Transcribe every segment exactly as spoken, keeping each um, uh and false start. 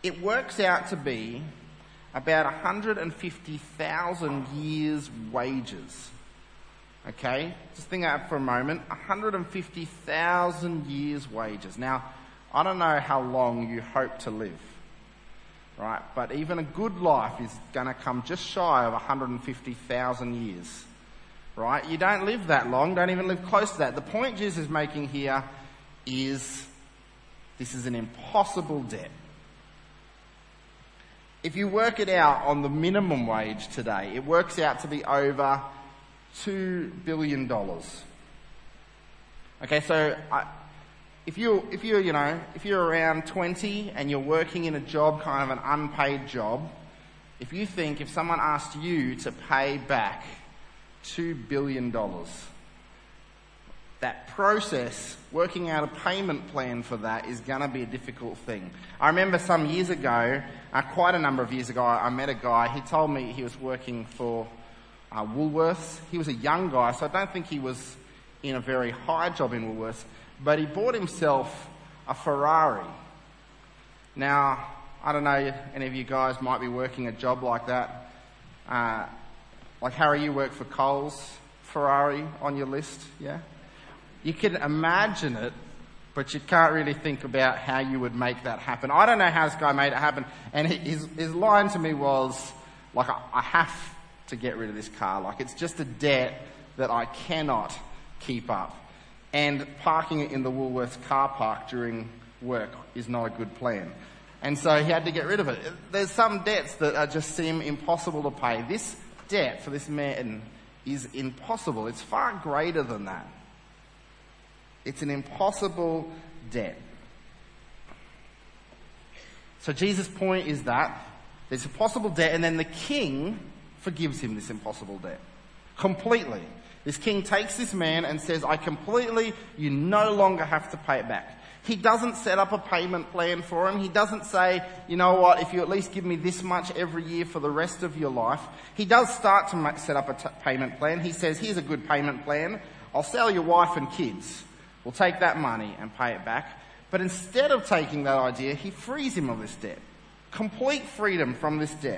it works out to be about one hundred fifty thousand years' wages. Okay? Just think about it for a moment. one hundred fifty thousand years' wages. Now, I don't know how long you hope to live, right? But even a good life is going to come just shy of one hundred fifty thousand years, right? You don't live that long, don't even live close to that. The point Jesus is making here is this is an impossible debt. If you work it out on the minimum wage today, it works out to be over two billion dollars. Okay, so I, if you if you you know if you're around twenty and you're working in a job, kind of an unpaid job, if you think if someone asked you to pay back two billion dollars, that process, working out a payment plan for that, is going to be a difficult thing. I remember some years ago, uh, quite a number of years ago, I met a guy. He told me he was working for uh, Woolworths. He was a young guy, so I don't think he was in a very high job in Woolworths, but he bought himself a Ferrari. Now, I don't know, any of you guys might be working a job like that. Uh, like Harry, you work for Coles. Ferrari on your list, yeah? You can imagine it, but you can't really think about how you would make that happen. I don't know how this guy made it happen. And his, his line to me was, like, I, I have to get rid of this car. Like, it's just a debt that I cannot keep up. And parking it in the Woolworths car park during work is not a good plan. And so he had to get rid of it. There's some debts that are just seem impossible to pay. This debt for this man is impossible. It's far greater than that. It's an impossible debt. So Jesus' point is that there's a possible debt, and then the king forgives him this impossible debt. Completely. This king takes this man and says, I completely, you no longer have to pay it back. He doesn't set up a payment plan for him. He doesn't say, you know what, if you at least give me this much every year for the rest of your life. He does start to set up a t- payment plan. He says, here's a good payment plan. I'll sell your wife and kids. We'll take that money and pay it back. But instead of taking that idea, he frees him of this debt. Complete freedom from this debt.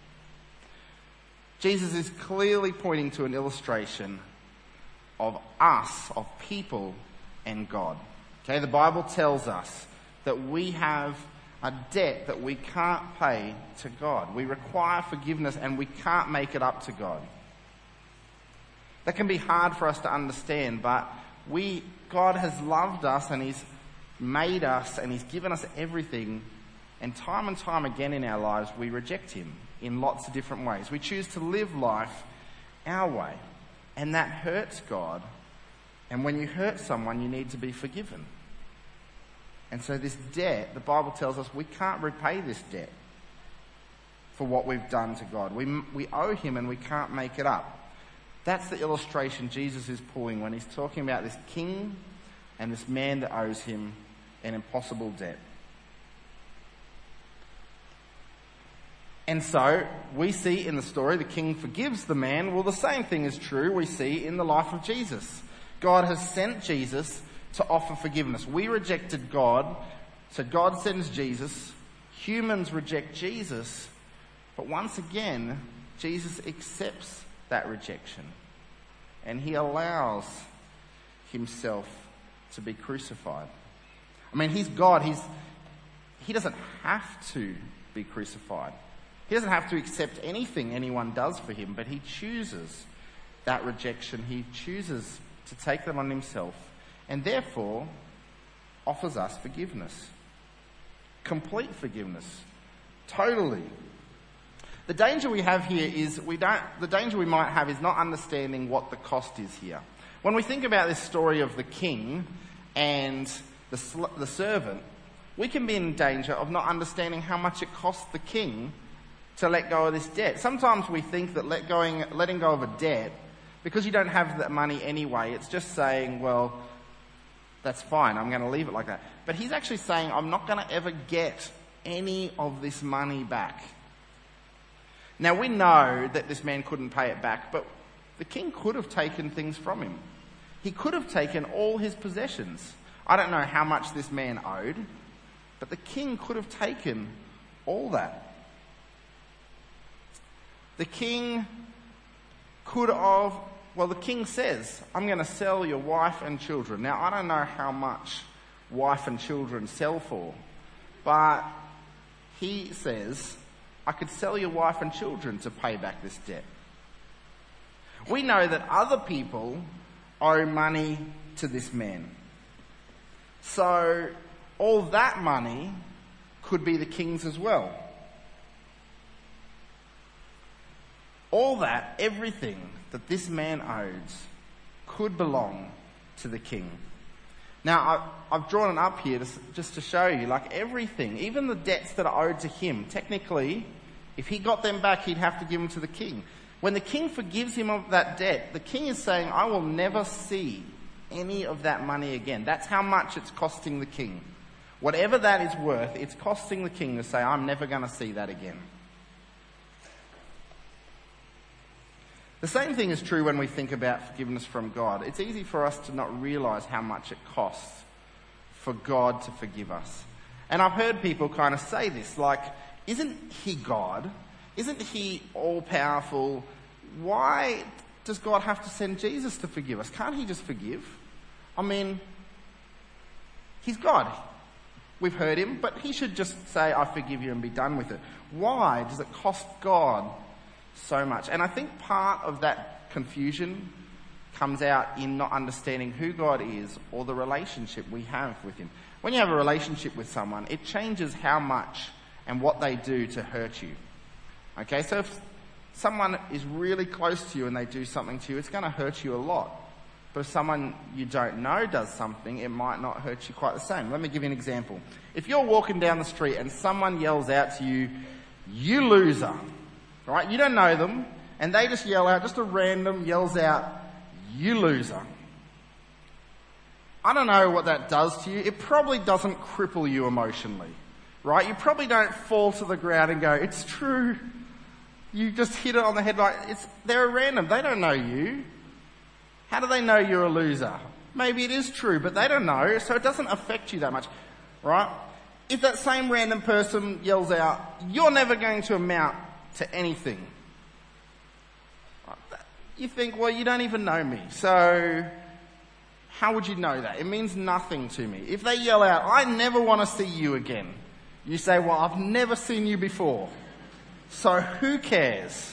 Jesus is clearly pointing to an illustration of us, of people, and God. Okay, the Bible tells us that we have a debt that we can't pay to God. We require forgiveness and we can't make it up to God. That can be hard for us to understand, but we, God has loved us and He's made us and He's given us everything, and time and time again in our lives we reject Him in lots of different ways. We choose to live life our way, and that hurts God. And when you hurt someone, you need to be forgiven. And so this debt, the Bible tells us we can't repay this debt for what we've done to God. We, we owe Him and we can't make it up. That's the illustration Jesus is pulling when He's talking about this king and this man that owes him an impossible debt. And so we see in the story the king forgives the man. Well, the same thing is true we see in the life of Jesus. God has sent Jesus to offer forgiveness. We rejected God, so God sends Jesus. Humans reject Jesus, but once again, Jesus accepts that rejection, and He allows Himself to be crucified. I mean, He's God. He's, he doesn't have to be crucified. He doesn't have to accept anything anyone does for Him, but He chooses that rejection. He chooses to take that on Himself, and therefore offers us forgiveness. Complete forgiveness. Totally. The danger we have here is we don't, the danger we might have is not understanding what the cost is here. When we think about this story of the king and the, sl- the servant, we can be in danger of not understanding how much it costs the king to let go of this debt. Sometimes we think that let going, letting go of a debt, because you don't have that money anyway, it's just saying, well, that's fine, I'm going to leave it like that. But He's actually saying, I'm not going to ever get any of this money back. Now, we know that this man couldn't pay it back, but the king could have taken things from him. He could have taken all his possessions. I don't know how much this man owed, but the king could have taken all that. The king could have, well, the king says, I'm going to sell your wife and children. Now, I don't know how much wife and children sell for, but he says, I could sell your wife and children to pay back this debt. We know that other people owe money to this man. So all that money could be the king's as well. All that, everything that this man owes, could belong to the king. Now, I've drawn it up here just to show you, like everything, even the debts that are owed to him, technically, if he got them back, he'd have to give them to the king. When the king forgives him of that debt, the king is saying, I will never see any of that money again. That's how much it's costing the king. Whatever that is worth, it's costing the king to say, I'm never going to see that again. The same thing is true when we think about forgiveness from God. It's easy for us to not realise how much it costs for God to forgive us. And I've heard people kind of say this, like, isn't he God? Isn't he all-powerful? Why does God have to send Jesus to forgive us? Can't he just forgive? I mean, he's God. We've heard him, but he should just say, I forgive you and be done with it. Why does it cost God so much? And I think part of that confusion comes out in not understanding who God is or the relationship we have with him. When you have a relationship with someone, it changes how much and what they do to hurt you. Okay, so if someone is really close to you and they do something to you, it's going to hurt you a lot. But if someone you don't know does something, it might not hurt you quite the same. Let me give you an example. If you're walking down the street and someone yells out to you, you loser, right? You don't know them, and they just yell out, just a random yells out, you loser. I don't know what that does to you. It probably doesn't cripple you emotionally, right? You probably don't fall to the ground and go, it's true. You just hit it on the head like, it's, they're random. They don't know you. How do they know you're a loser? Maybe it is true, but they don't know, so it doesn't affect you that much, right? If that same random person yells out, you're never going to amount to anything, you think, well, you don't even know me, so how would you know that? It means nothing to me. If they yell out, I never want to see you again, you say, well, I've never seen you before, so who cares?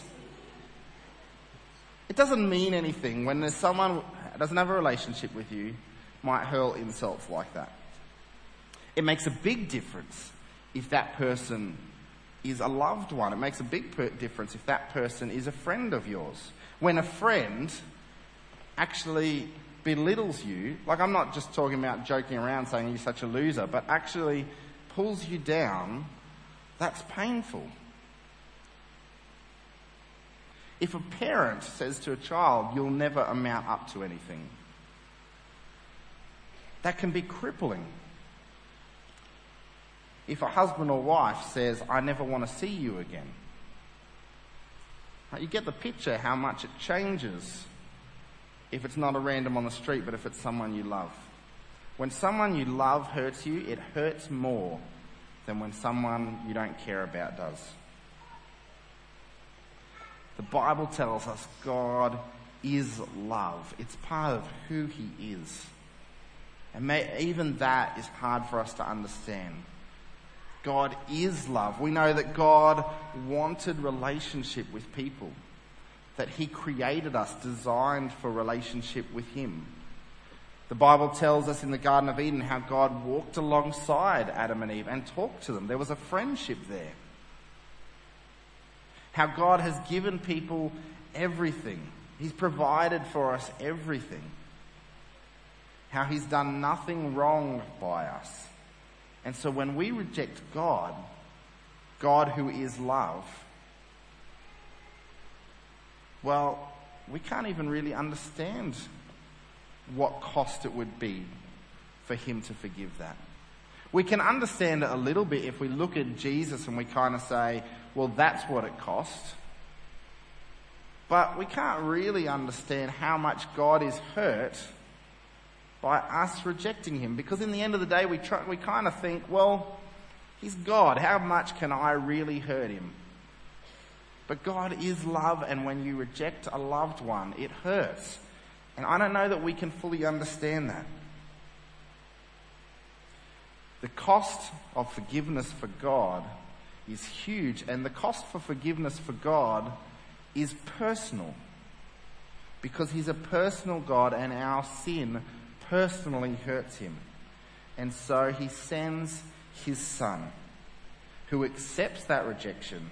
It doesn't mean anything when there's someone who doesn't have a relationship with you, might hurl insults like that. It makes a big difference if that person is a loved one. It makes a big per- difference if that person is a friend of yours. When a friend actually belittles you, like I'm not just talking about joking around saying you're such a loser, but actually pulls you down, that's painful. If a parent says to a child, you'll never amount up to anything, that can be crippling. If a husband or wife says, I never want to see you again, you get the picture how much it changes if it's not a random on the street, but if it's someone you love. When someone you love hurts you, it hurts more than when someone you don't care about does. The Bible tells us God is love. It's part of who he is. And may, even that is hard for us to understand. God is love. We know that God wanted relationship with people, that he created us, designed for relationship with him. The Bible tells us in the Garden of Eden how God walked alongside Adam and Eve and talked to them. There was a friendship there. How God has given people everything. He's provided for us everything. How he's done nothing wrong by us. And so when we reject God, God who is love, well, we can't even really understand what cost it would be for him to forgive that. We can understand it a little bit if we look at Jesus and we kind of say, well, that's what it cost. But we can't really understand how much God is hurt by us rejecting him. Because in the end of the day, we try, we kind of think, well, He's God. How much can I really hurt him? But God is love, and when you reject a loved one, it hurts. And I don't know that we can fully understand that. The cost of forgiveness for God is huge, and the cost for forgiveness for God is personal. Because he's a personal God, and our sin personally hurts him. And so he sends his son, who accepts that rejection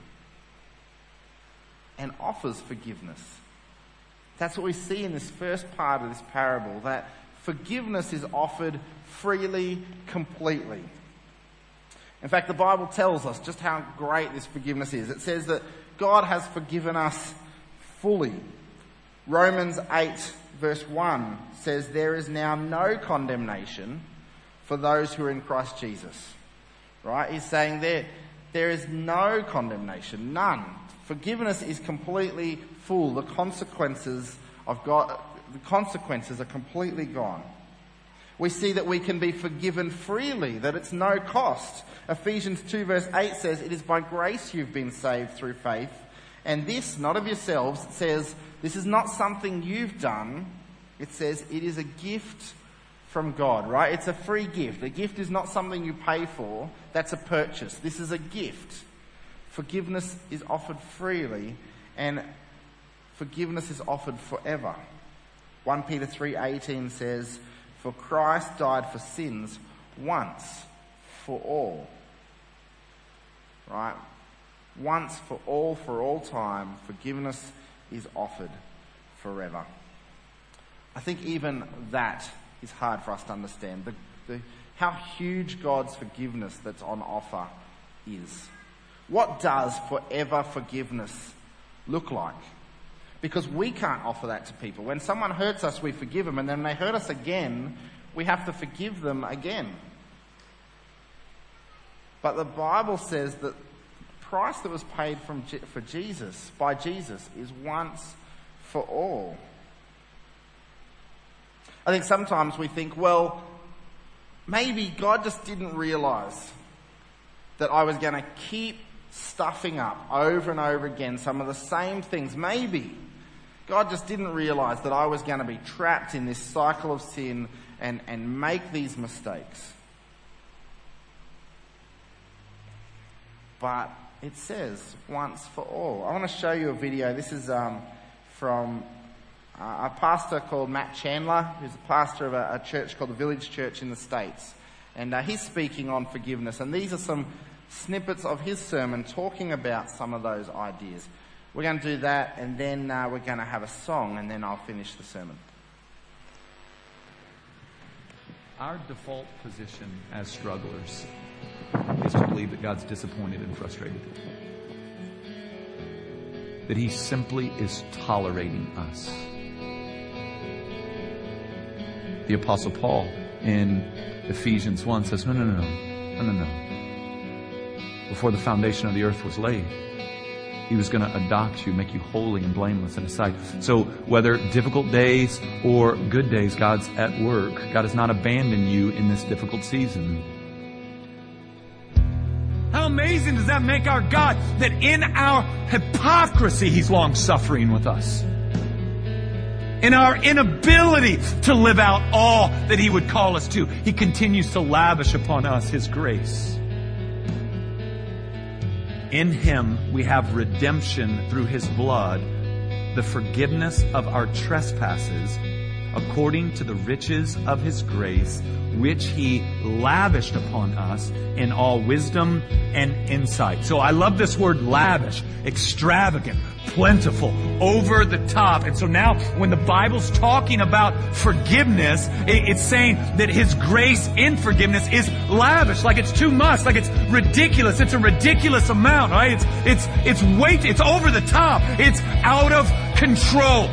and offers forgiveness. That's what we see in this first part of this parable, that forgiveness is offered freely, completely. In fact, the Bible tells us just how great this forgiveness is. It says that God has forgiven us fully. Romans eight verse one says, there is now no condemnation for those who are in Christ Jesus. Right? He's saying there, there is no condemnation, none. Forgiveness is completely full. The consequences of God, the consequences are completely gone. We see that we can be forgiven freely, that it's no cost. Ephesians two verse eight says, it is by grace you've been saved through faith. And this, not of yourselves, it says, this is not something you've done. It says it is a gift from God, right? It's a free gift. A gift is not something you pay for. That's a purchase. This is a gift. Forgiveness is offered freely, and forgiveness is offered forever. First Peter three eighteen says, for Christ died for sins once for all. Right? Once for all, for all time, forgiveness is offered forever. I think even that is hard for us to understand. The, the, how huge God's forgiveness that's on offer is. What does forever forgiveness look like? Because we can't offer that to people. When someone hurts us, we forgive them, and then they hurt us again, we have to forgive them again. But the Bible says that the price that was paid from for Jesus, by Jesus, is once for all. I think sometimes we think, well, maybe God just didn't realise that I was going to keep stuffing up over and over again some of the same things. Maybe God just didn't realise that I was going to be trapped in this cycle of sin and, and make these mistakes. But it says once for all. I want to show you a video. This is um, from uh, a pastor called Matt Chandler, who's a pastor of a, a church called the Village Church in the States. And uh, he's speaking on forgiveness. And these are some snippets of his sermon talking about some of those ideas. We're going to do that, and then uh, we're going to have a song, and then I'll finish the sermon. Our default position as strugglers is to believe that God's disappointed and frustrated. That he simply is tolerating us. The Apostle Paul in Ephesians one says, no, no, no, no, no, no, no. Before the foundation of the earth was laid, he was going to adopt you, make you holy and blameless in his sight. So whether difficult days or good days, God's at work. God has not abandoned you in this difficult season. How amazing does that make our God, that in our hypocrisy, he's long suffering with us. In our inability to live out all that he would call us to, he continues to lavish upon us his grace. In him we have redemption through his blood, the forgiveness of our trespasses, according to the riches of his grace, which he lavished upon us in all wisdom and insight. So I love this word lavish, extravagant, plentiful, over the top. And so now when the Bible's talking about forgiveness, it's saying that his grace in forgiveness is lavish, like it's too much, like it's ridiculous. It's a ridiculous amount, right? It's, it's, it's weight, it's over the top. It's out of control.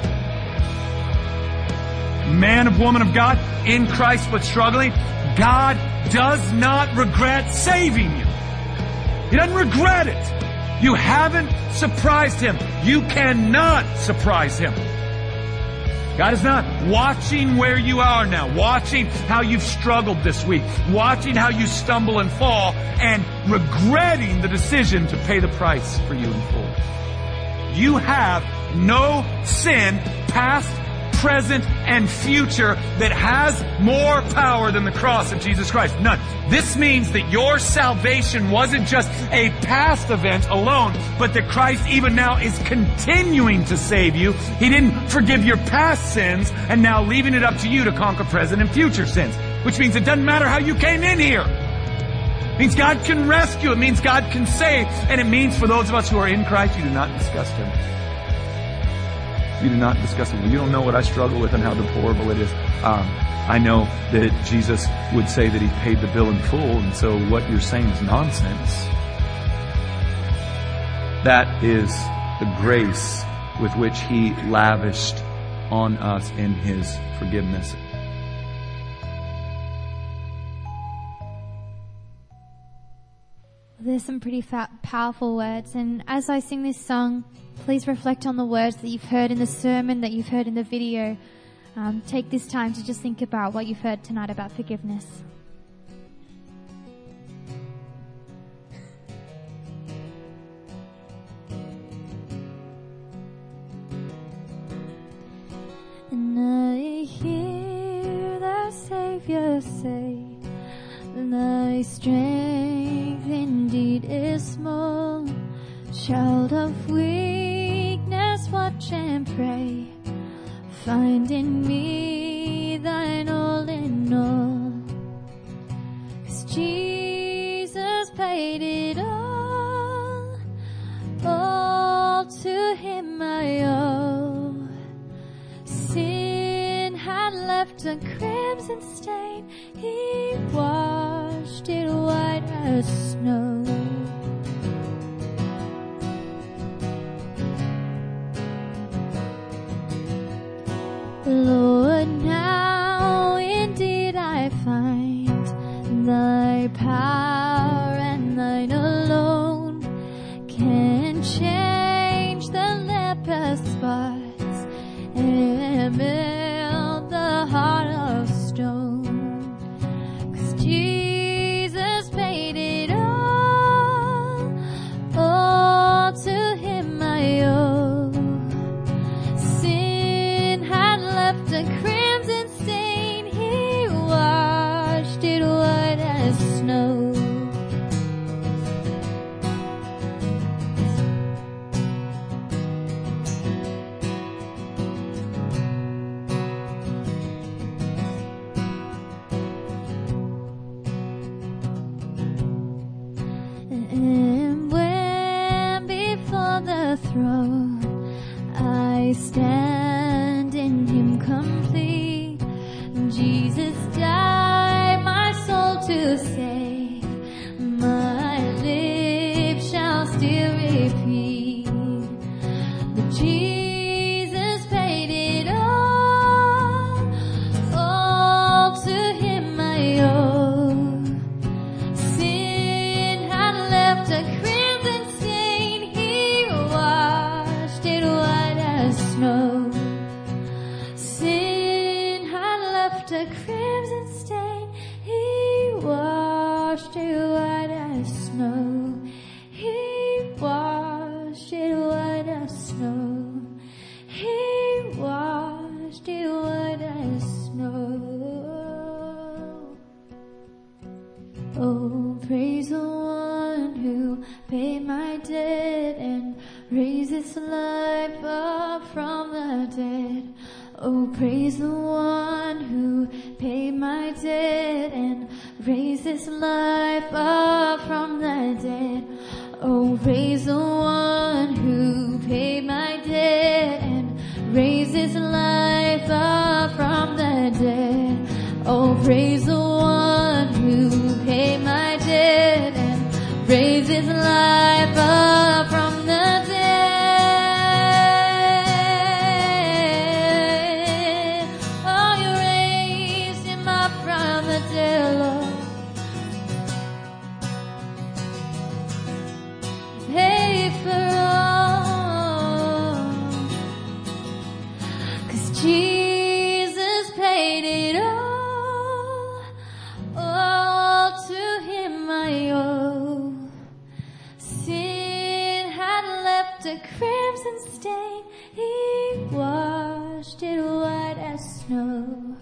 Man of woman of God, in Christ but struggling, God does not regret saving you. He doesn't regret it. You haven't surprised him. You cannot surprise him. God is not watching where you are now, watching how you've struggled this week, watching how you stumble and fall, and regretting the decision to pay the price for you in full. You have no sin, past, present, and future, that has more power than the cross of Jesus Christ. None. This means that your salvation wasn't just a past event alone, but that Christ even now is continuing to save you. He didn't forgive your past sins and now leaving it up to you to conquer present and future sins. Which means it doesn't matter how you came in here. It means God can rescue. It means God can save. And it means for those of us who are in Christ, you do not disgust Him. You do not discuss it. You don't know what I struggle with and how deplorable it is. Um, I know that Jesus would say that He paid the bill in full, and so what you're saying is nonsense. That is the grace with which He lavished on us in His forgiveness. There's some pretty fa- powerful words, and as I sing this song, please reflect on the words that you've heard in the sermon, that you've heard in the video. Um, take this time to just think about what you've heard tonight about forgiveness. And I hear the Savior say, thy strength indeed is small. Child of weakness, watch and pray. Find in me thine all in all. 'Cause Jesus paid it all. All to Him I owe. Sin had left a crimson stain. He washed it white as snow. Lord, now indeed I find thy power, and thine alone can change the leper's spots and melt the heart of stone. 'Cause Jesus paid it all, all to Him I owe. A crimson stain, He washed it white as snow. And when before the throne I stand in Him complete, Jesus died my soul to save. My lips shall still repeat that Jesus paid it all, all to Him I owe. Sin had left a crimson stain, He washed it white as snow. A crimson stain, He washed it white as snow. He washed it white as snow. He washed it white as snow. Oh, praise the one who paid my debt and raised His life up from the dead. Oh, praise the one who paid my debt and raised His life up from the dead. Oh, praise the one who paid my debt and raised His life up from the dead. Oh, praise the one who paid my debt and raised His life up from the dead. For all, 'cause Jesus snow.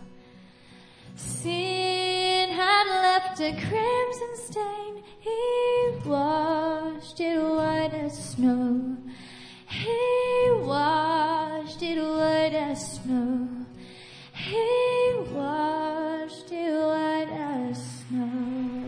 Sin had left a crimson stain. He washed it white as snow. He washed it white as snow. He washed it white as snow.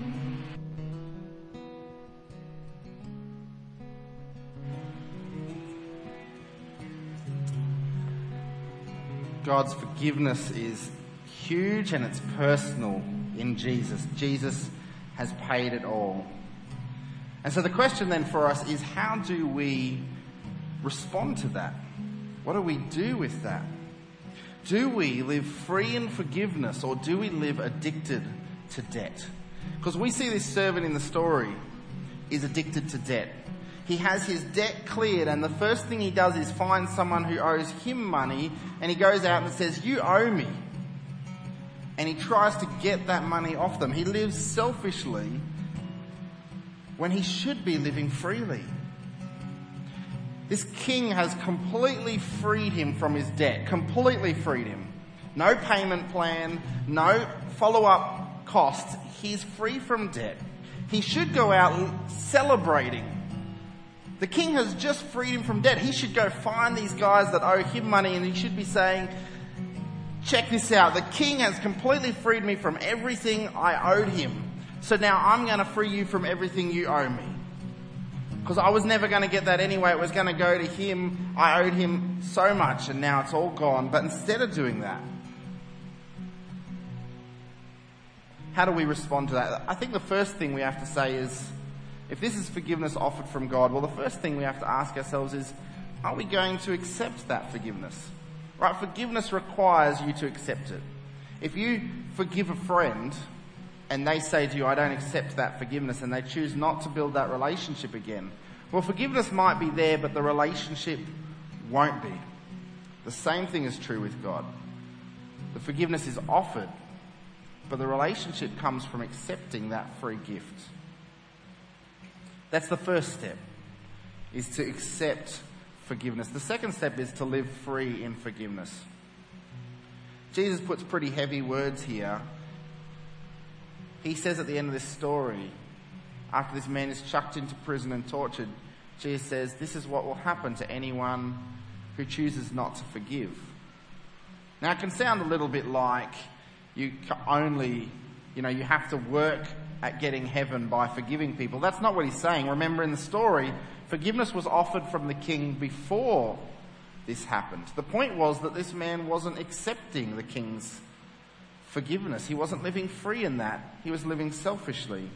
God's forgiveness is huge and it's personal in Jesus. Jesus has paid it all. And so the question then for us is, how do we respond to that? What do we do with that? Do we live free in forgiveness, or do we live addicted to debt? Because we see this servant in the story is addicted to debt. He has his debt cleared, and the first thing he does is find someone who owes him money, and he goes out and says, "You owe me." And he tries to get that money off them. He lives selfishly when he should be living freely. This king has completely freed him from his debt, completely freed him. No payment plan, no follow-up costs. He's free from debt. He should go out celebrating. The king has just freed him from debt. He should go find these guys that owe him money, and he should be saying, "Check this out. The king has completely freed me from everything I owed him. So now I'm going to free you from everything you owe me. Because I was never going to get that anyway. It was going to go to him. I owed him so much, and now it's all gone." But instead of doing that, how do we respond to that? I think the first thing we have to say is, if this is forgiveness offered from God, well, the first thing we have to ask ourselves is, are we going to accept that forgiveness? Right? Forgiveness requires you to accept it. If you forgive a friend and they say to you, "I don't accept that forgiveness," and they choose not to build that relationship again, well, forgiveness might be there, but the relationship won't be. The same thing is true with God. The forgiveness is offered, but the relationship comes from accepting that free gift. That's the first step, is to accept forgiveness. The second step is to live free in forgiveness. Jesus puts pretty heavy words here. He says at the end of this story, after this man is chucked into prison and tortured, Jesus says, this is what will happen to anyone who chooses not to forgive. Now, it can sound a little bit like you only, you know, you have to work at getting heaven by forgiving people. That's not what he's saying. Remember, in the story, forgiveness was offered from the king before this happened. The point was that this man wasn't accepting the king's forgiveness. He wasn't living free in that. He was living selfishly.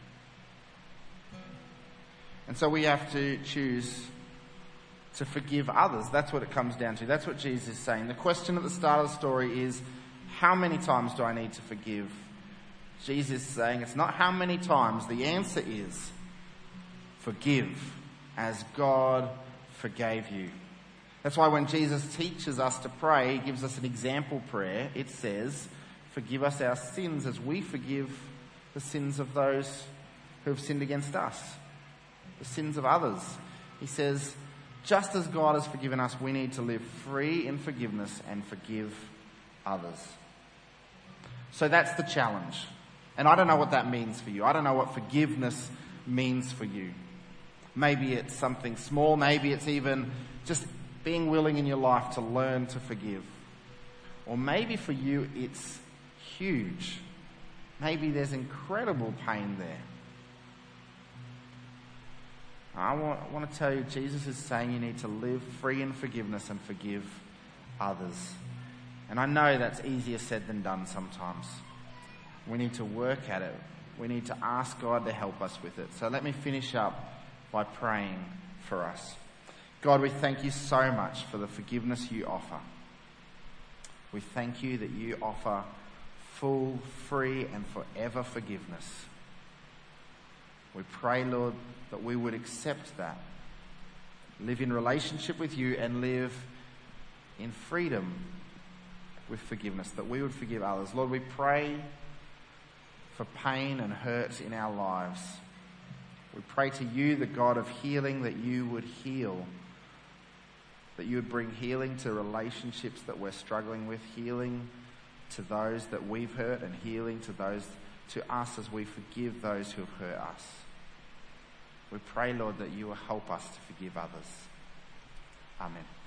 And so we have to choose to forgive others. That's what it comes down to. That's what Jesus is saying. The question at the start of the story is, how many times do I need to forgive? Jesus is saying it's not how many times. The answer is forgive as God forgave you. That's why when Jesus teaches us to pray, he gives us an example prayer. It says, "Forgive us our sins as we forgive the sins of those who have sinned against us," the sins of others. He says, just as God has forgiven us, we need to live free in forgiveness and forgive others. So that's the challenge. And I don't know what that means for you. I don't know what forgiveness means for you. Maybe it's something small. Maybe it's even just being willing in your life to learn to forgive. Or maybe for you it's huge. Maybe there's incredible pain there. I want, I want to tell you, Jesus is saying you need to live free in forgiveness and forgive others. And I know that's easier said than done sometimes. We need to work at it. We need to ask God to help us with it. So let me finish up by praying for us. God, we thank you so much for the forgiveness you offer. We thank you that you offer full, free, and forever forgiveness. We pray, Lord, that we would accept that, live in relationship with you, and live in freedom with forgiveness, that we would forgive others. Lord, we pray for pain and hurt in our lives. We pray to you, the God of healing, that you would heal that you would bring healing to relationships that we're struggling with, healing to those that we've hurt, and healing to those, to us as we forgive those who have hurt us. We pray, Lord, that you will help us to forgive others. Amen.